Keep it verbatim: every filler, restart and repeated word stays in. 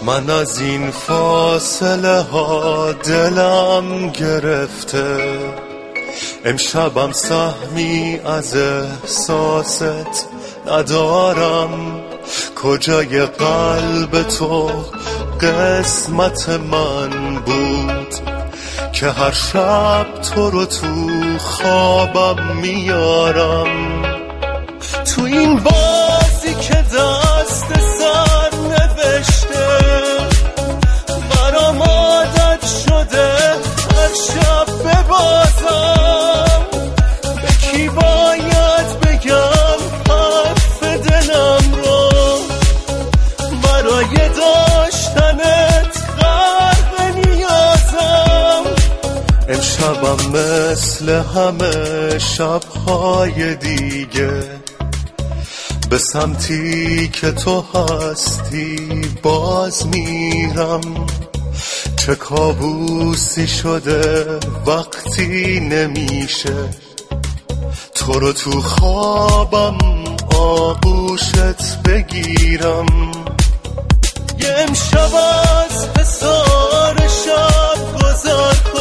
من از این فاصله ها دلم گرفته، امشبم سهمی از احساست ندارم. کجای قلب تو قسمت من بود که هر شب تو رو تو خوابم میارم. تو این بازی که دست سر نوشته برام عادت شده هر شب ببازم. به کی باید بگم حرف دلم رو برای داشتنت غرق نیازم. امشبم مثل همه شبهای دیگه به سمتی که تو هستی باز میرم. چه کابوسی شده وقتی نمیشه تو رو تو خوابم آغوشت بگیرم. یه امشب از حصار شب گذار